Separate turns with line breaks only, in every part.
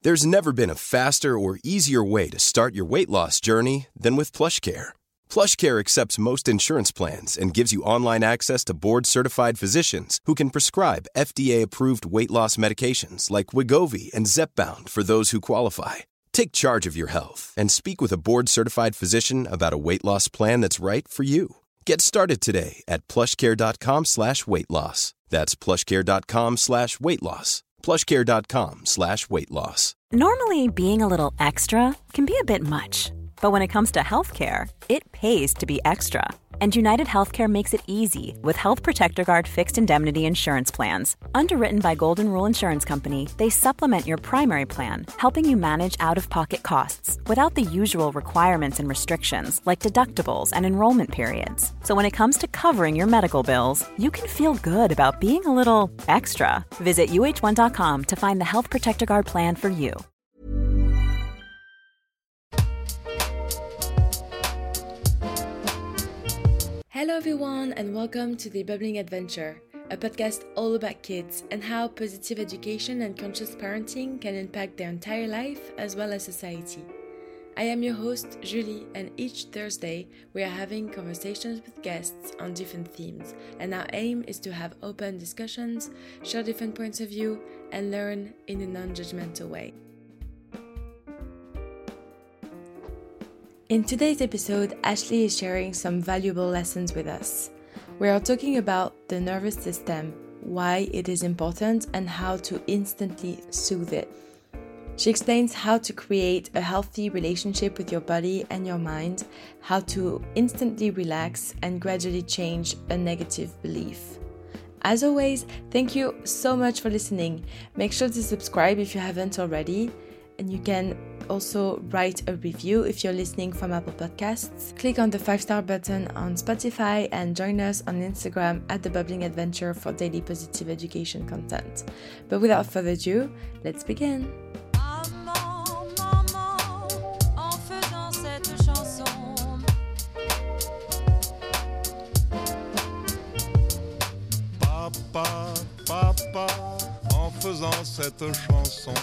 There's never been a faster or easier way to start your weight loss journey than with PlushCare. PlushCare accepts most insurance plans and gives you online access to board-certified physicians who can prescribe FDA-approved weight loss medications like Wegovy and Zepbound for those who qualify. Take charge of your health and speak with a board-certified physician about a weight loss plan that's right for you. Get started today at plushcare.com/weightloss. That's plushcare.com/weightloss. plushcare.com/weightloss.
Normally, being a little extra can be a bit much, but when it comes to healthcare, it pays to be extra. And United Healthcare makes it easy with Health Protector Guard fixed indemnity insurance plans. Underwritten by Golden Rule Insurance Company, they supplement your primary plan, helping you manage out-of-pocket costs without the usual requirements and restrictions like deductibles and enrollment periods. So when it comes to covering your medical bills, you can feel good about being a little extra. Visit uh1.com to find the Health Protector Guard plan for you.
Hello everyone and welcome to The Bubbling Adventure, a podcast all about kids and how positive education and conscious parenting can impact their entire life as well as society. I am your host, Julie, and each Thursday we are having conversations with guests on different themes, and our aim is to have open discussions, share different points of view, and learn in a non-judgmental way. In today's episode, Ashley is sharing some valuable lessons with us. We are talking about the nervous system, why it is important, and how to instantly soothe it. She explains how to create a healthy relationship with your body and your mind, how to instantly relax and gradually change a negative belief. As always, thank you so much for listening. Make sure to subscribe if you haven't already, and you can also write a review if you're listening from Apple Podcasts. Click on the 5-star button on Spotify and join us on Instagram at The Bubbling Adventure for daily positive education content. But without further ado, let's begin.
Papa, papa, en faisant cette chanson.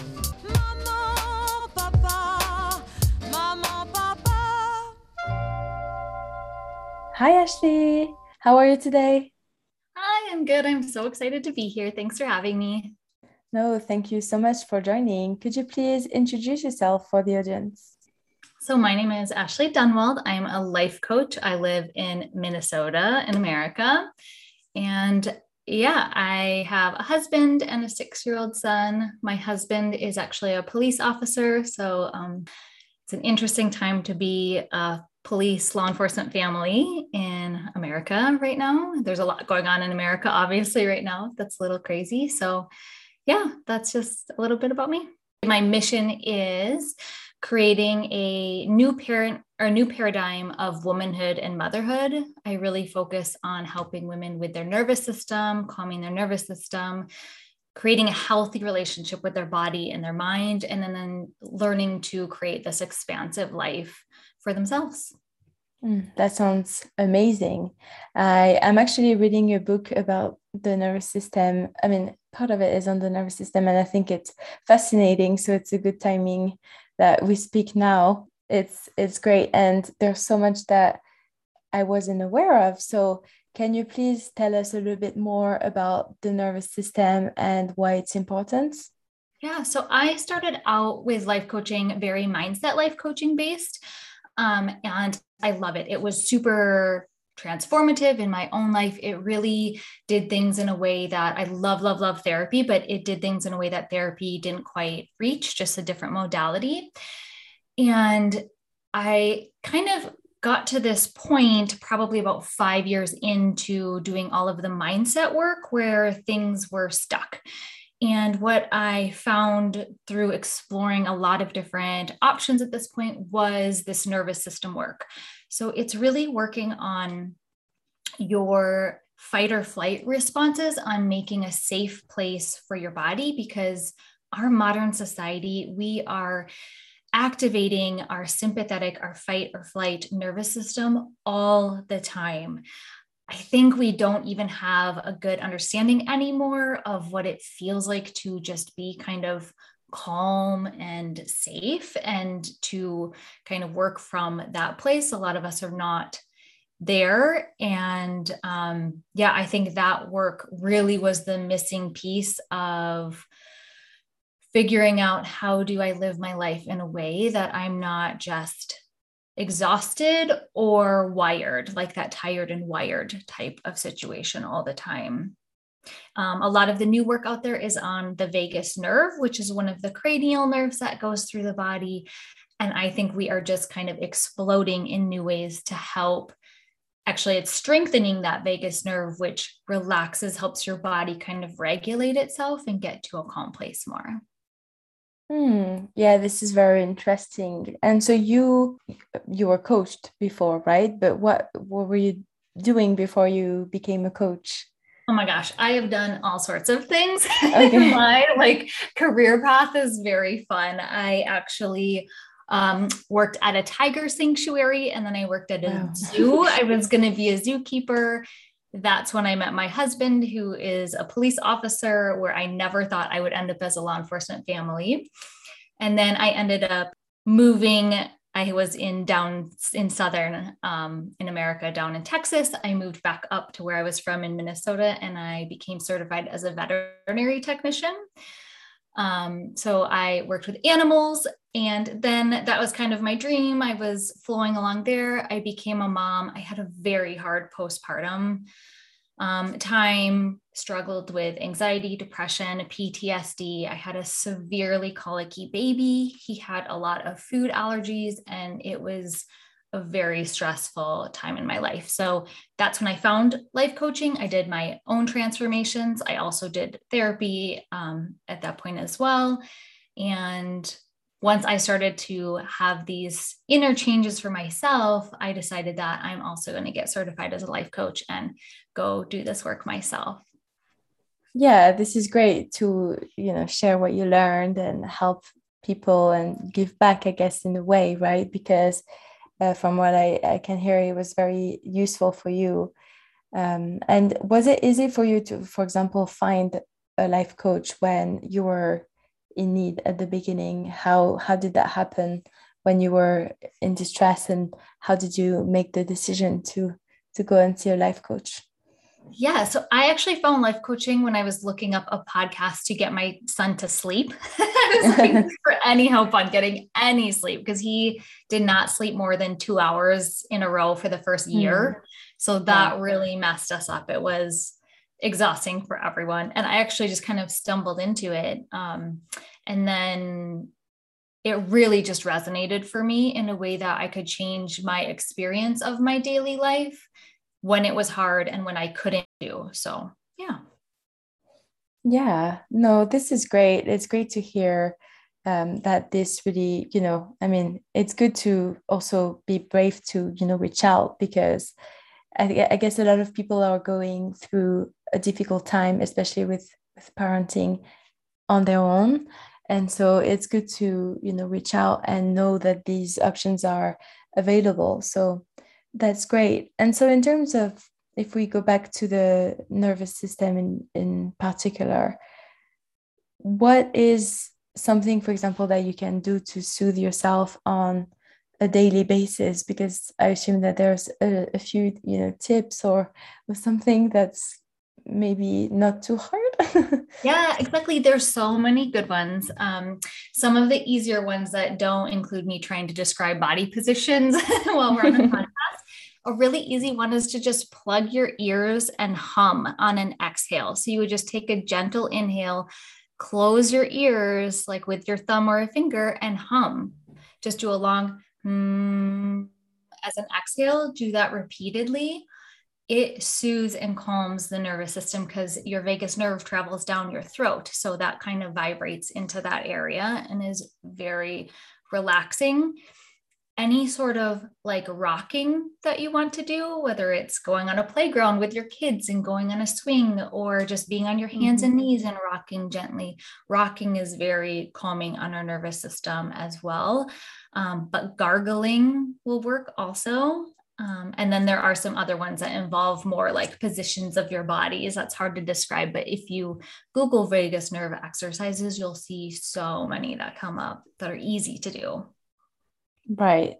Hi Ashley, how are you today?
Hi, I'm good. I'm so excited to be here. Thanks for having me.
No, thank you so much for joining. Could you please introduce yourself for the audience?
So my name is Ashley Dunwald. I'm a life coach. I live in Minnesota in America. And yeah, I have a husband and a 6-year-old son. My husband is actually a police officer. So it's an interesting time to be a police law enforcement family in America right now. There's a lot going on in America, obviously, right now. That's a little crazy. So yeah, that's just a little bit about me. My mission is creating a new paradigm of womanhood and motherhood. I really focus on helping women with their nervous system, calming their nervous system, creating a healthy relationship with their body and their mind, and then learning to create this expansive life for themselves.
That sounds amazing. I am actually reading a book about the nervous system. I mean, part of it is on the nervous system, and I think it's fascinating. So it's a good timing that we speak now. It's great. And there's so much that I wasn't aware of. So can you please tell us a little bit more about the nervous system and why it's important?
Yeah, so I started out with life coaching, very mindset life coaching based. And I love it. It was super transformative in my own life. It really did things in a way that I love therapy, but it did things in a way that therapy didn't quite reach, just a different modality. And I kind of got to this point probably about 5 years into doing all of the mindset work where things were stuck. And what I found through exploring a lot of different options at this point was this nervous system work. So it's really working on your fight or flight responses, on making a safe place for your body, because our modern society, we are activating our sympathetic, our fight or flight nervous system all the time. I think we don't even have a good understanding anymore of what it feels like to just be kind of calm and safe, and to kind of work from that place. A lot of us are not there. And yeah, I think that work really was the missing piece of figuring out, how do I live my life in a way that I'm not just exhausted or wired, like that tired and wired type of situation all the time. A lot of the new work out there is on the vagus nerve, which is one of the cranial nerves that goes through the body. And I think we are just kind of exploding in new ways to help. Actually, it's strengthening that vagus nerve, which relaxes, helps your body kind of regulate itself and get to a calm place more.
Yeah, this is very interesting. And so you were coached before, right? But what were you doing before you became a coach?
Oh my gosh, I have done all sorts of things.
Okay.
My career path is very fun. I actually worked at a tiger sanctuary, and then I worked at a zoo. I was going to be a zookeeper. That's when I met my husband, who is a police officer, where I never thought I would end up as a law enforcement family. And then I ended up moving. I was down in Southern, in America, down in Texas. I moved back up to where I was from in Minnesota, and I became certified as a veterinary technician. So I worked with animals, and then that was kind of my dream. I was flowing along there. I became a mom. I had a very hard postpartum time, struggled with anxiety, depression, PTSD. I had a severely colicky baby. He had a lot of food allergies, and it was a very stressful time in my life. So that's when I found life coaching. I did my own transformations. I also did therapy at that point as well. And once I started to have these inner changes for myself, I decided that I'm also going to get certified as a life coach and go do this work myself.
Yeah, this is great to, share what you learned and help people and give back, I guess, in a way, right? Because from what I can hear, it was very useful for you. And was it easy for you to, for example, find a life coach when you were in need at the beginning? How did that happen when you were in distress, and how did you make the decision to go and see a life coach?
Yeah, so I actually found life coaching when I was looking up a podcast to get my son to sleep. I was looking for any help on getting any sleep, because he did not sleep more than 2 hours in a row for the first year. So that really messed us up. It was exhausting for everyone. And I actually just kind of stumbled into it. And then it really just resonated for me in a way that I could change my experience of my daily life when it was hard and when I couldn't do. So, yeah.
Yeah, no, this is great. It's great to hear that this really, it's good to also be brave to, reach out, because I guess a lot of people are going through a difficult time, especially with parenting on their own. And so it's good to, reach out and know that these options are available. So that's great. And so in terms of, if we go back to the nervous system in particular, what is something, for example, that you can do to soothe yourself on a daily basis? Because I assume that there's a few, tips or something that's maybe not too hard.
Yeah, exactly. There's so many good ones. Some of the easier ones that don't include me trying to describe body positions while we're on the podcast. A really easy one is to just plug your ears and hum on an exhale. So you would just take a gentle inhale, close your ears like with your thumb or a finger, and hum. Just do a long as an exhale. Do that repeatedly. It soothes and calms the nervous system, because your vagus nerve travels down your throat. So that kind of vibrates into that area and is very relaxing. Any sort of rocking that you want to do, whether it's going on a playground with your kids and going on a swing, or just being on your hands and knees and rocking gently. Rocking is very calming on our nervous system as well. But gargling will work also. And then there are some other ones that involve more like positions of your bodies. That's hard to describe, but if you Google vagus nerve exercises, you'll see so many that come up that are easy to do.
Right.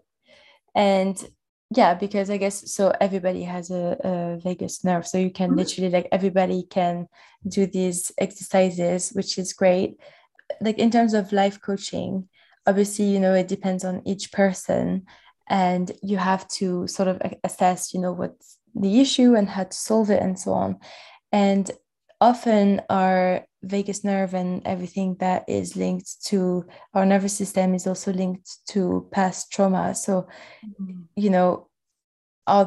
And yeah, because I guess so everybody has a vagus nerve. So you can literally like everybody can do these exercises, which is great. Like in terms of life coaching, obviously, you know, it depends on each person. And you have to sort of assess, you know, what's the issue and how to solve it and so on. And often our vagus nerve and everything that is linked to our nervous system is also linked to past trauma. So, you know, I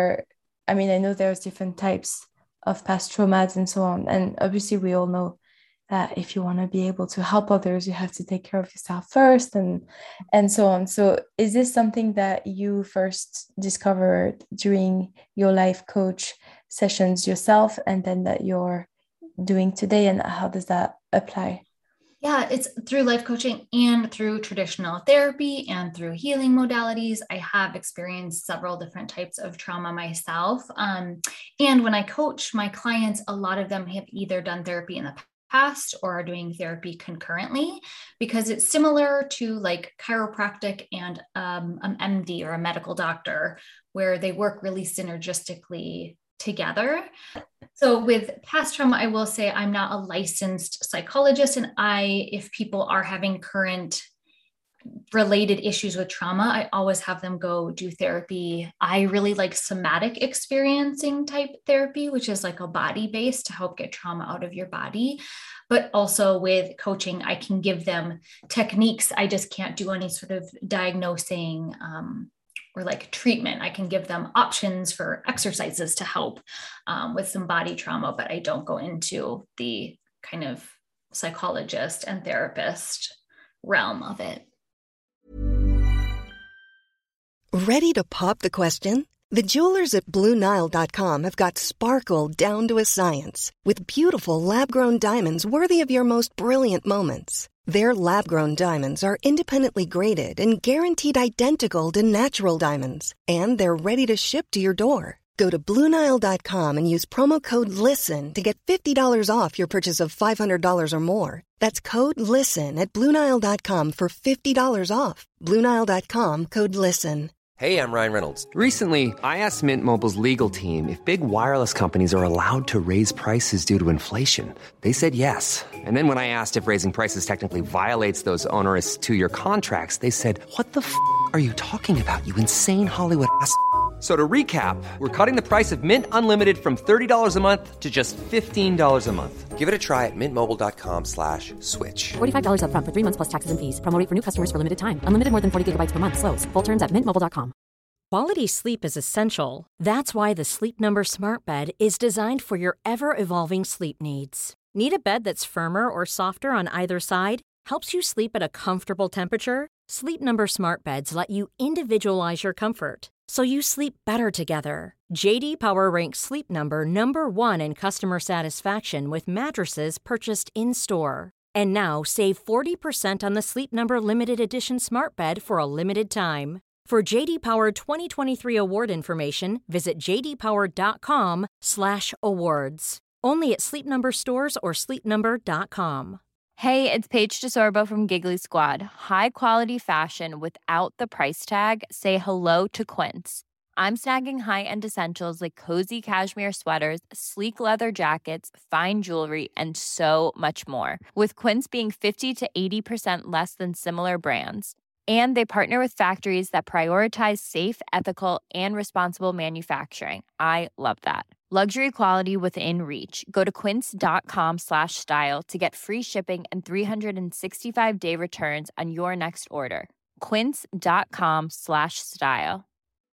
know there's different types of past traumas and so on. And obviously we all know that if you want to be able to help others, you have to take care of yourself first and so on. So is this something that you first discovered during your life coach sessions yourself, and then that you're doing today, and how does that apply?
Yeah, it's through life coaching and through traditional therapy and through healing modalities. I have experienced several different types of trauma myself. And when I coach my clients, a lot of them have either done therapy in the past or are doing therapy concurrently, because it's similar to like chiropractic and an MD or a medical doctor, where they work really synergistically together. So with past trauma, I will say I'm not a licensed psychologist, and if people are having current related issues with trauma, I always have them go do therapy. I really like somatic experiencing type therapy, which is like a body based to help get trauma out of your body. But also with coaching, I can give them techniques. I just can't do any sort of diagnosing or like treatment. I can give them options for exercises to help with some body trauma, but I don't go into the kind of psychologist and therapist realm of it.
Ready to pop the question? The jewelers at BlueNile.com have got sparkle down to a science with beautiful lab-grown diamonds worthy of your most brilliant moments. Their lab-grown diamonds are independently graded and guaranteed identical to natural diamonds, and they're ready to ship to your door. Go to BlueNile.com and use promo code LISTEN to get $50 off your purchase of $500 or more. That's code LISTEN at BlueNile.com for $50 off. BlueNile.com, code LISTEN.
Hey, I'm Ryan Reynolds. Recently, I asked Mint Mobile's legal team if big wireless companies are allowed to raise prices due to inflation. They said yes. And then when I asked if raising prices technically violates those onerous 2-year contracts, they said, "What the f*** are you talking about, you insane Hollywood ass?" So to recap, we're cutting the price of Mint Unlimited from $30 a month to just $15 a month. Give it a try at mintmobile.com/switch.
$45 up front for 3 months plus taxes and fees. Promo rate for new customers for limited time. Unlimited more than 40 gigabytes per month. Slows full terms at mintmobile.com.
Quality sleep is essential. That's why the Sleep Number Smart Bed is designed for your ever-evolving sleep needs. Need a bed that's firmer or softer on either side? Helps you sleep at a comfortable temperature? Sleep Number Smart Beds let you individualize your comfort, so you sleep better together. J.D. Power ranks Sleep Number number 1 in customer satisfaction with mattresses purchased in-store. And now save 40% on the Sleep Number Limited Edition Smart Bed for a limited time. For J.D. Power 2023 award information, visit jdpower.com/awards. Only at Sleep Number stores or sleepnumber.com.
Hey, it's Paige DeSorbo from Giggly Squad. High quality fashion without the price tag. Say hello to Quince. I'm snagging high-end essentials like cozy cashmere sweaters, sleek leather jackets, fine jewelry, and so much more. With Quince being 50 to 80% less than similar brands. And they partner with factories that prioritize safe, ethical, and responsible manufacturing. I love that. Luxury quality within reach. Go to quince.com/style to get free shipping and 365-day returns on your next order. Quince.com/style.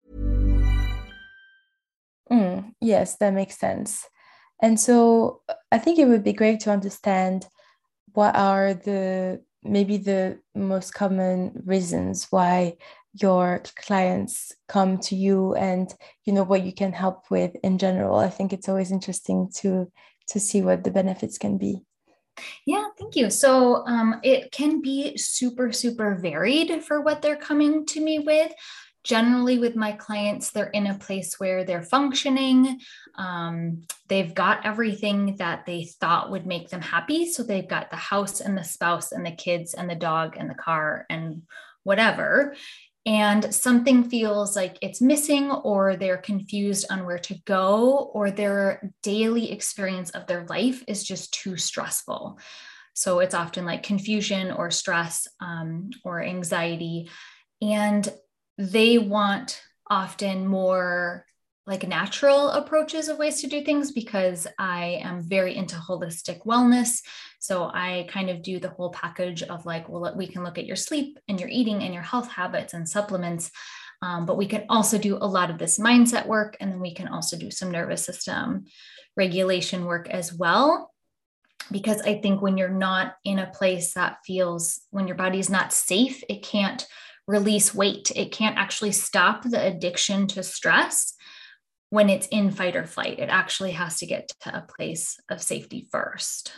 Yes, that makes sense. And so I think it would be great to understand what are maybe the most common reasons why your clients come to you, and you know what you can help with in general. I think it's always interesting to see what the benefits can be.
Yeah, thank you. So it can be super, super varied for what they're coming to me with. generally with my clients, they're in a place where they're functioning. They've got everything that they thought would make them happy. So they've got the house and the spouse and the kids and the dog and the car and whatever. And something feels like it's missing, or they're confused on where to go, or their daily experience of their life is just too stressful. So it's often like confusion or stress or anxiety. And they want often more like natural approaches of ways to do things, because I am very into holistic wellness. So I kind of do the whole package of like, well, we can look at your sleep and your eating and your health habits and supplements. But we can also do a lot of this mindset work. And then we can also do some nervous system regulation work as well. Because I think when you're not in a place that feels, when your body is not safe, it can't release weight. It can't actually stop the addiction to stress when it's in fight or flight. It actually has to get to a place of safety first.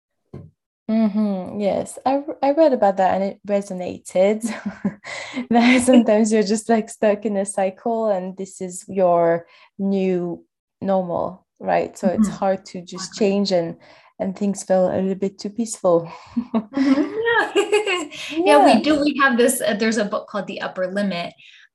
Yes, I read about that and it resonated. That sometimes you're just like stuck in a cycle and this is your new normal, right? So it's hard to just change and things feel a little bit too peaceful.
Yeah, we do. We have this, there's a book called The Upper Limit.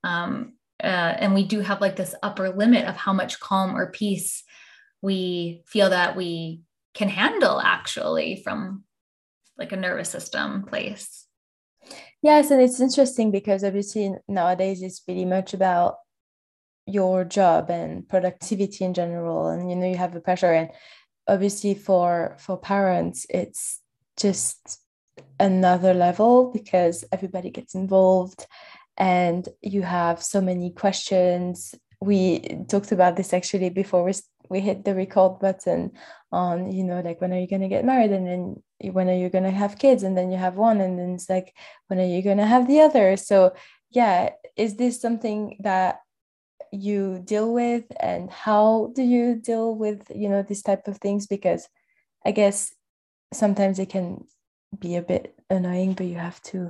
And we do have like this upper limit of how much calm or peace we feel that we can handle actually from like a nervous system place.
Yes. And it's interesting because obviously nowadays it's really much about your job and productivity in general. And, you know, you have the pressure, and obviously for parents, it's just another level because everybody gets involved and you have so many questions. We talked about this actually before we hit the record button on, you know, like when are you going to get married, and then when are you going to have kids, and then you have one, and then it's like when are you going to have the other. So yeah, is this something that you deal with, and how do you deal with, you know, this type of things? Because I guess sometimes it can be a bit annoying, but you have to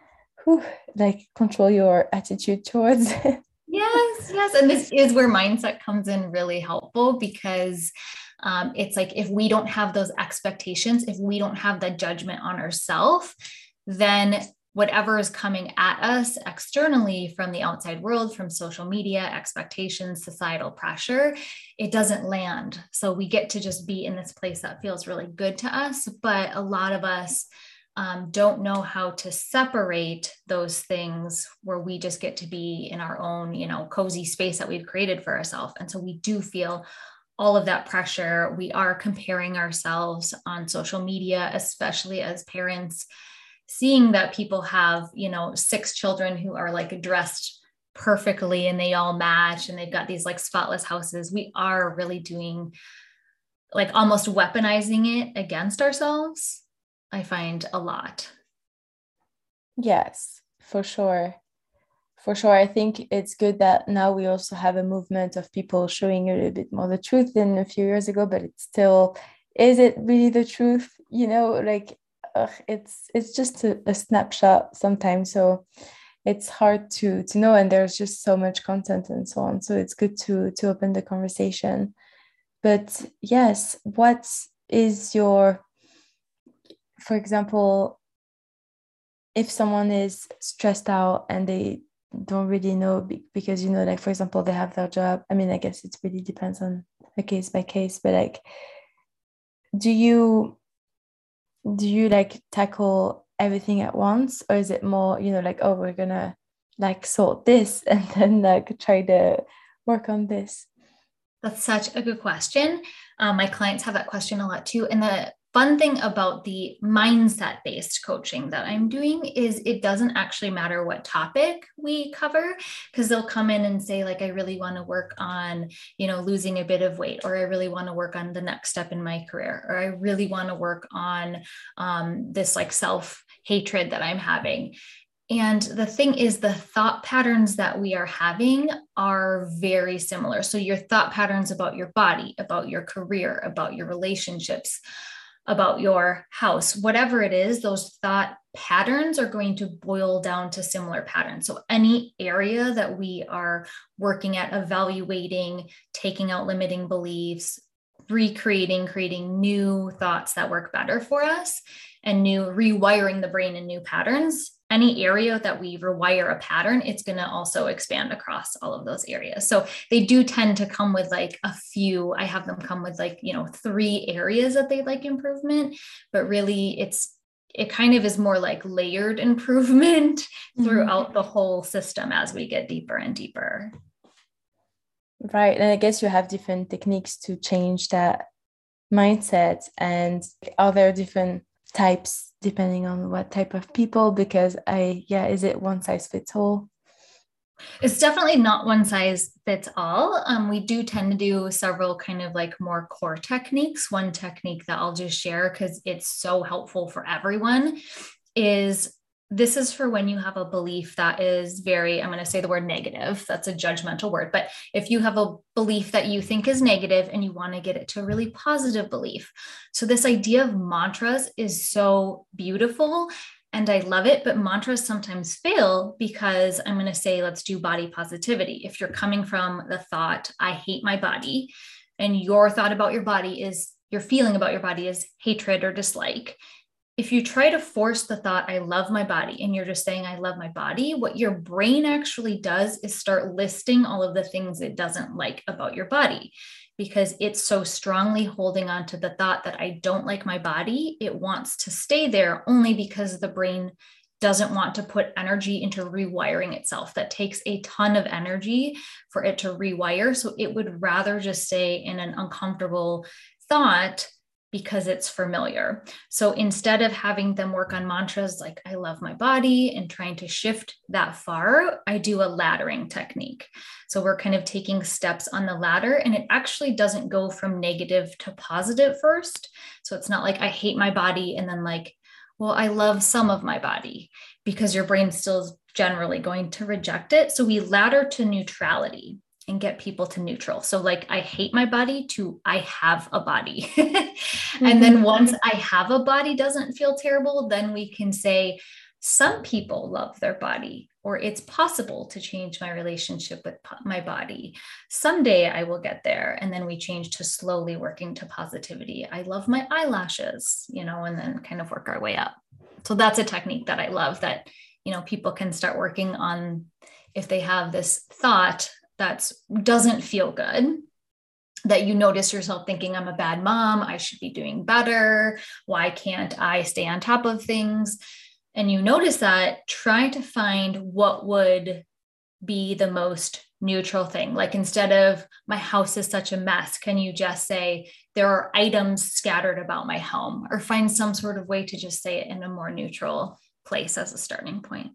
like control your attitude towards it.
Yes. And this is where mindset comes in really helpful, because it's like, if we don't have those expectations, if we don't have that judgment on ourselves, then whatever is coming at us externally from the outside world, from social media, expectations, societal pressure, it doesn't land. So we get to just be in this place that feels really good to us. But a lot of us don't know how to separate those things where we just get to be in our own, you know, cozy space that we've created for ourselves. And so we do feel all of that pressure. We are comparing ourselves on social media, especially as parents, seeing that people have, you know, 6 children who are like dressed perfectly and they all match and they've got these like spotless houses. We are really doing like almost weaponizing it against ourselves, I find a lot.
Yes, for sure. For sure. I think it's good that now we also have a movement of people showing a little bit more the truth than a few years ago, but it's still, is it really the truth? You know, like it's just a snapshot sometimes. So it's hard to know, and there's just so much content and so on. So it's good to open the conversation. But yes, what is your, for example, if someone is stressed out and they don't really know because, you know, like, for example, they have their job. I mean, I guess it really depends on a case by case, but like, do you like tackle everything at once, or is it more, you know, like, oh, we're gonna like sort this and then like try to work on this?
That's such a good question. My clients have that question a lot too. And the fun thing about the mindset-based coaching that I'm doing is it doesn't actually matter what topic we cover, because they'll come in and say, like, I really want to work on, you know, losing a bit of weight, or I really want to work on the next step in my career, or I really want to work on this like self-hatred that I'm having. And the thing is, the thought patterns that we are having are very similar. So your thought patterns about your body, about your career, about your relationships, about your house, whatever it is, those thought patterns are going to boil down to similar patterns. So any area that we are working at evaluating, taking out limiting beliefs, recreating, creating new thoughts that work better for us, and rewiring the brain in new patterns, any area that we rewire a pattern, it's going to also expand across all of those areas. So they do tend to come with like a few, I have them come with like, 3 areas that they like improvement, but really it kind of is more like layered improvement throughout the whole system as we get deeper and deeper.
Right. And I guess you have different techniques to change that mindset. And are there different types depending on what type of people? Because is it one size fits all?
It's definitely not one size fits all. We do tend to do several kind of like more core techniques. One technique that I'll just share because it's so helpful for everyone is this is for when you have a belief that is very, I'm going to say the word negative. That's a judgmental word. But if you have a belief that you think is negative and you want to get it to a really positive belief. So this idea of mantras is so beautiful and I love it, but mantras sometimes fail because I'm going to say, let's do body positivity. If you're coming from the thought, I hate my body, and your thought about your body is, your feeling about your body is hatred or dislike. If you try to force the thought, I love my body, and you're just saying, I love my body, what your brain actually does is start listing all of the things it doesn't like about your body because it's so strongly holding on to the thought that I don't like my body. It wants to stay there only because the brain doesn't want to put energy into rewiring itself. That takes a ton of energy for it to rewire. So it would rather just stay in an uncomfortable thought because it's familiar. So instead of having them work on mantras like I love my body and trying to shift that far, I do a laddering technique. So we're kind of taking steps on the ladder, and it actually doesn't go from negative to positive first. So it's not like I hate my body and then like, well, I love some of my body, because your brain still is generally going to reject it. So we ladder to neutrality and get people to neutral. So like, I hate my body to I have a body. And then once I have a body doesn't feel terrible, then we can say some people love their body, or it's possible to change my relationship with my body. Someday I will get there. And then we change to slowly working to positivity. I love my eyelashes, and then kind of work our way up. So that's a technique that I love that, people can start working on if they have this thought that doesn't feel good, that you notice yourself thinking, I'm a bad mom, I should be doing better, why can't I stay on top of things? And you notice that, try to find what would be the most neutral thing. Like instead of my house is such a mess, can you just say there are items scattered about my home, or find some sort of way to just say it in a more neutral place as a starting point.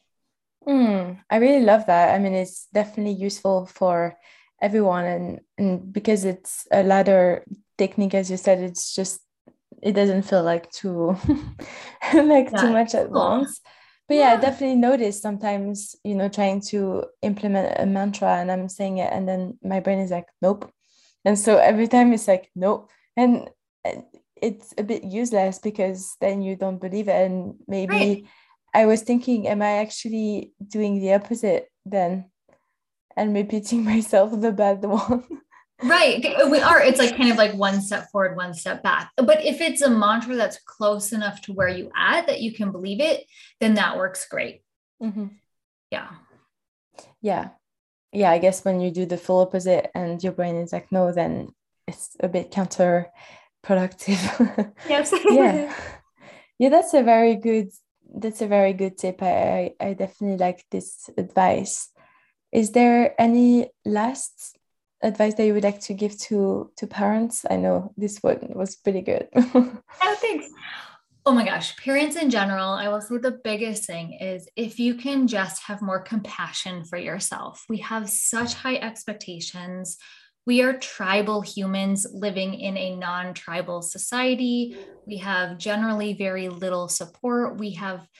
I really love that. I mean, it's definitely useful for everyone. And because it's a ladder technique, as you said, it's just, it doesn't feel like too, too much at once. But I definitely notice sometimes, trying to implement a mantra and I'm saying it and then my brain is like, nope. And so every time it's like, nope. And it's a bit useless because then you don't believe it. And maybe... Right. I was thinking, am I actually doing the opposite then and repeating myself the bad one?
Right. We are. It's like kind of like one step forward, one step back. But if it's a mantra that's close enough to where you at that you can believe it, then that works great.
Mm-hmm.
Yeah.
Yeah. Yeah. I guess when you do the full opposite and your brain is like, no, then it's a bit counterproductive.
Yes.
Yeah. Yeah. That's a very good tip. I definitely like this advice. Is there any last advice that you would like to give to parents? I know this one was pretty good.
Oh, thanks. Oh my gosh. Parents in general, I will say the biggest thing is if you can just have more compassion for yourself. We have such high expectations. We are tribal humans living in a non-tribal society. We have generally very little support. We have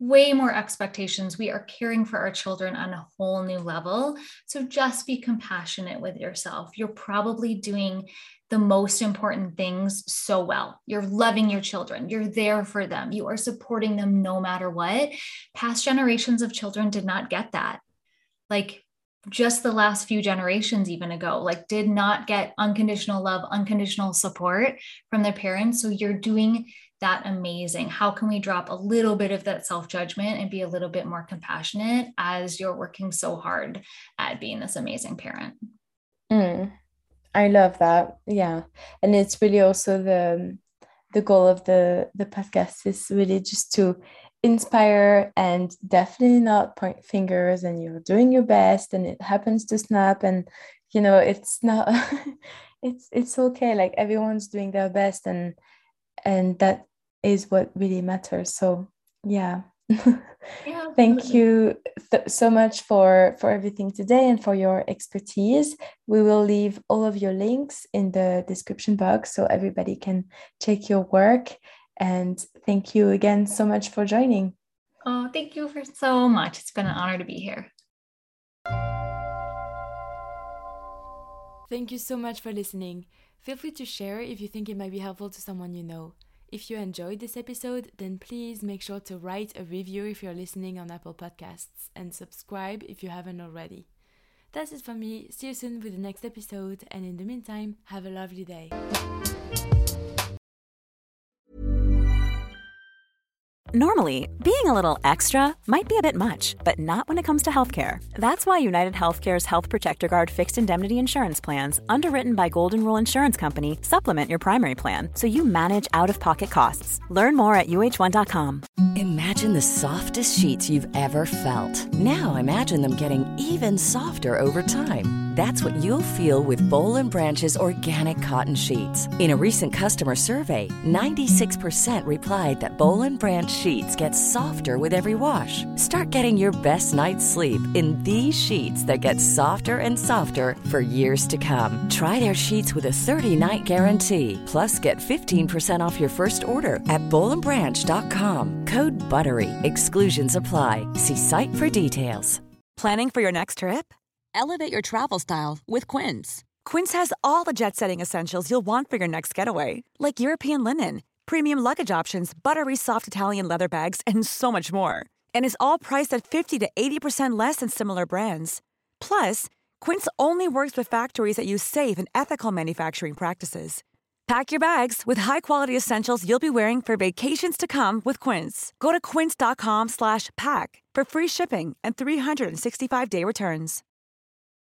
way more expectations. We are caring for our children on a whole new level. So just be compassionate with yourself. You're probably doing the most important things so well. You're loving your children. You're there for them. You are supporting them no matter what. Past generations of children did not get that. Like just the last few generations even ago, like did not get unconditional love, unconditional support from their parents. So you're doing that amazing. How can we drop a little bit of that self-judgment and be a little bit more compassionate as you're working so hard at being this amazing parent?
I love that. Yeah. And it's really also the goal of the podcast is really just to inspire and definitely not point fingers, and you're doing your best and it happens to snap, and it's not it's okay. Like everyone's doing their best, and that is what really matters. So yeah.
Yeah,
Thank you so much for everything today and for your expertise. We will leave all of your links in the description box so everybody can check your work. And thank you again so much for joining.
Oh, thank you for so much. It's been an honor to be here.
Thank you so much for listening. Feel free to share if you think it might be helpful to someone you know. If you enjoyed this episode, then please make sure to write a review if you're listening on Apple Podcasts and subscribe if you haven't already. That's it for me. See you soon with the next episode, and in the meantime, have a lovely day.
Normally, being a little extra might be a bit much, but not when it comes to healthcare. That's why United Healthcare's Health Protector Guard fixed indemnity insurance plans, underwritten by Golden Rule Insurance Company, supplement your primary plan so you manage out-of-pocket costs. Learn more at uh1.com.
Imagine the softest sheets you've ever felt. Now imagine them getting even softer over time. That's what you'll feel with Boll & Branch's organic cotton sheets. In a recent customer survey, 96% replied that Boll & Branch sheets get softer with every wash. Start getting your best night's sleep in these sheets that get softer and softer for years to come. Try their sheets with a 30-night guarantee. Plus, get 15% off your first order at bollandbranch.com. Code BUTTERY. Exclusions apply. See site for details.
Planning for your next trip? Elevate your travel style with Quince. Quince has all the jet-setting essentials you'll want for your next getaway, like European linen, premium luggage options, buttery soft Italian leather bags, and so much more. And is all priced at 50 to 80% less than similar brands. Plus, Quince only works with factories that use safe and ethical manufacturing practices. Pack your bags with high-quality essentials you'll be wearing for vacations to come with Quince. Go to quince.com/pack for free shipping and 365-day returns.